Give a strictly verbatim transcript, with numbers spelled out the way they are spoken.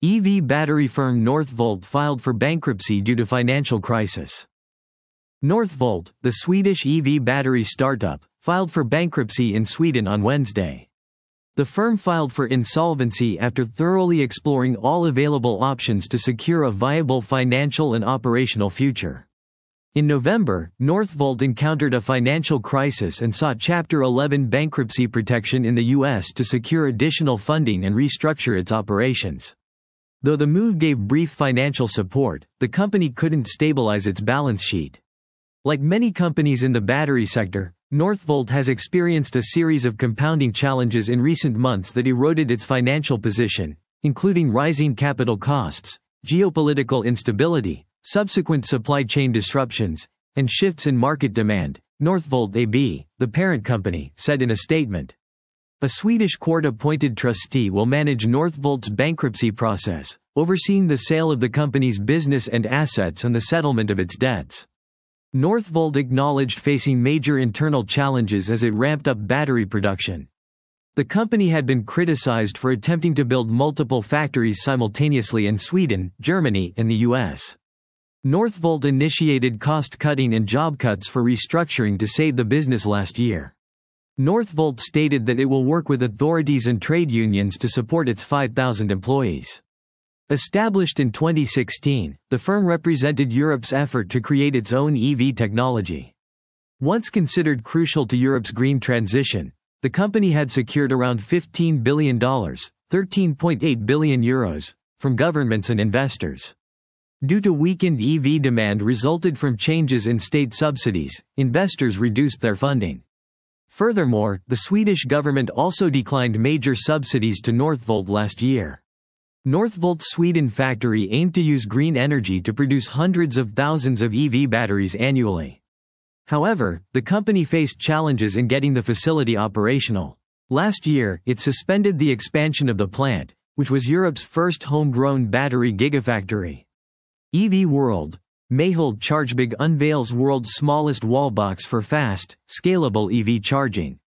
E V battery firm Northvolt filed for bankruptcy due to financial crisis. Northvolt, the Swedish E V battery startup, filed for bankruptcy in Sweden on Wednesday. The firm filed for insolvency after thoroughly exploring all available options to secure a viable financial and operational future. In November, Northvolt encountered a financial crisis and sought Chapter eleven bankruptcy protection in the U S to secure additional funding and restructure its operations. Though the move gave brief financial support, the company couldn't stabilize its balance sheet. Like many companies in the battery sector, Northvolt has experienced a series of compounding challenges in recent months that eroded its financial position, including rising capital costs, geopolitical instability, subsequent supply chain disruptions, and shifts in market demand, Northvolt A B, the parent company, said in a statement. A Swedish court-appointed trustee will manage Northvolt's bankruptcy process, overseeing the sale of the company's business and assets and the settlement of its debts. Northvolt acknowledged facing major internal challenges as it ramped up battery production. The company had been criticized for attempting to build multiple factories simultaneously in Sweden, Germany, and the U S. Northvolt initiated cost-cutting and job cuts for restructuring to save the business last year. Northvolt stated that it will work with authorities and trade unions to support its five thousand employees. Established in twenty sixteen, the firm represented Europe's effort to create its own E V technology. Once considered crucial to Europe's green transition, the company had secured around fifteen billion dollars, thirteen point eight billion euros, from governments and investors. Due to weakened E V demand resulted from changes in state subsidies, investors reduced their funding. Furthermore, the Swedish government also declined major subsidies to Northvolt last year. Northvolt's Sweden factory aimed to use green energy to produce hundreds of thousands of E V batteries annually. However, the company faced challenges in getting the facility operational. Last year, it suspended the expansion of the plant, which was Europe's first homegrown battery gigafactory. E V World. Mayhold Chargebig unveils world's smallest wallbox for fast, scalable E V charging.